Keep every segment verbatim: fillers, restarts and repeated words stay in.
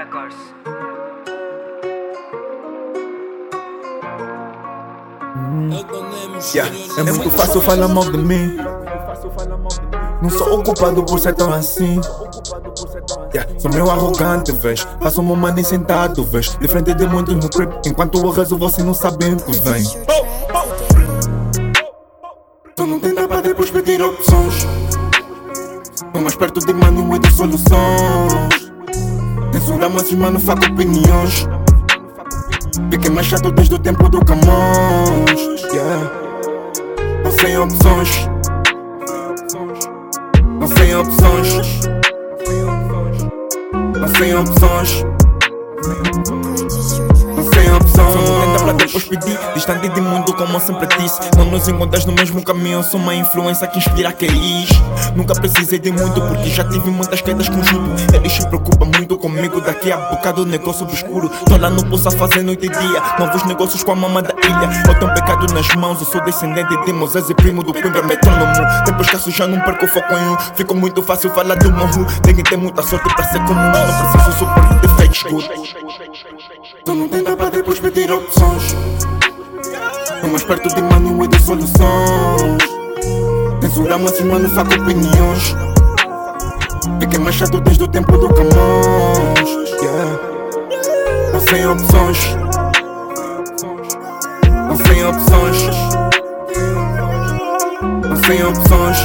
Records. Yeah, é muito fácil falar mal de mim. Não sou o culpado por ser tão assim. Yeah, sou meio arrogante, vês. Faço uma money sentado, vês. Diferente de muitos no crib. Enquanto eu rezo, vocês não sabem o que vem. Tu não tenta pra depois pedir opções. Tô mais perto de mano e de soluções. Censura, mas os mano faca opiniões. Fiquei mais chato desde o tempo do Camões. Yeah. Não sem opções. Não sem opções. Não sem opções. Não sem opções. Só não tenta pra depois pedir. Distante de mundo como eu sempre disse. Não nos encontras no mesmo caminho. Sou uma influência que inspira quem quis. Nunca precisei de muito porque já tive muitas quedas conjunto. Eles se preocupam muito comigo. Daqui a bocado o negócio obscuro. Tô lá no pulso a fazer noite e dia. Novos negócios com a mama da ilha. Eu tenho pecado nas mãos. Eu sou descendente de Moisés e primo do Coimbra metrônomo. Depois que a suja não perco o foco em um. Fica muito fácil falar do morro. Tem que ter muita sorte pra ser comum. Não preciso suporte de fake good. Tu não tenta pra depois pedir opções. Tô mais perto de mano e de soluções. Censura, mas mano faca opiniões. Fiquei mais chato desde o tempo do Camões. Yeah. Não sem opções. Não sem opções. Não sem opções.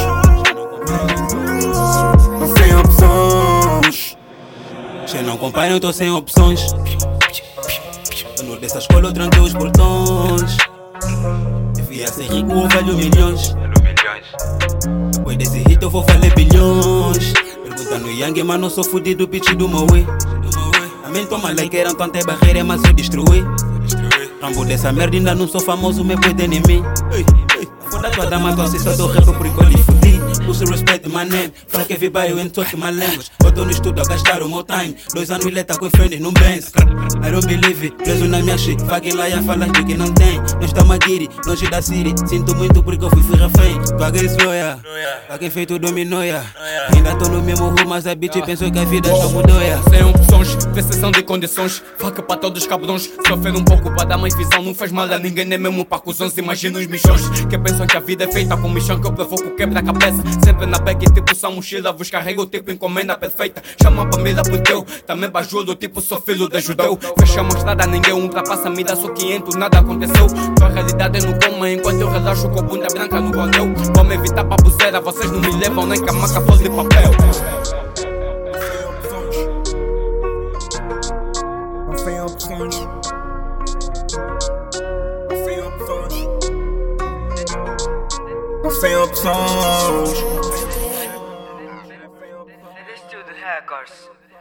Não sem opções. Se não acompanho, tô sem opções. No dessa escola eu tranquei os portões. Devia ser rico ou valho milhões. Depois desse hit eu vou valer bilhões. Pergunta no Yang, mas não sou fudido, pitch do meu way. A mente toma like, eram tantas barreiras, mas eu destruí. Rambo dessa merda, ainda não sou famoso, me pede em mim. Foda tua dama, tua cesta do rap, por igual e fudi. Puxa respect my name, fuck everybody and talk my language. Eu tô no estúdio a gastar o meu time. Dois anos e leta com friend num Benz. I don't believe it, preso na minha shit. Fucking lá ia falar de que não tem. Nós estamos aqui, longe da city. Sinto muito porque eu fui fui refém. Tu agressou, yeah. Fucking feito dominou, yeah. Ainda tô no mesmo rumo, mas a bitch pensou que a vida só mudou, yeah. Sem opções, precisão de condições. Fuck pra todos os cabelões. Sofrendo um pouco pra dar mais visão. Não faz mal a ninguém, nem mesmo pra cuzões. Imagina os michões que pensam que a vida é feita com michão. Que eu provoco quebra a cabeça. Sempre na bag, tipo sua mochila. Vos carrego tipo encomenda perfeita. Chama pra mira pro teu. Também bajudo, tipo sou filho de judeu. Fechamos nada, ninguém ultrapassa a mira. Sou quinhentos, nada aconteceu. Tua realidade no coma enquanto eu relaxo com a bunda branca no cordel. Vamos evitar babuzeira, vocês não me levam nem com a maca flor de papel. Não sem opções. Não sem opções. Não sem opções. Studio Records.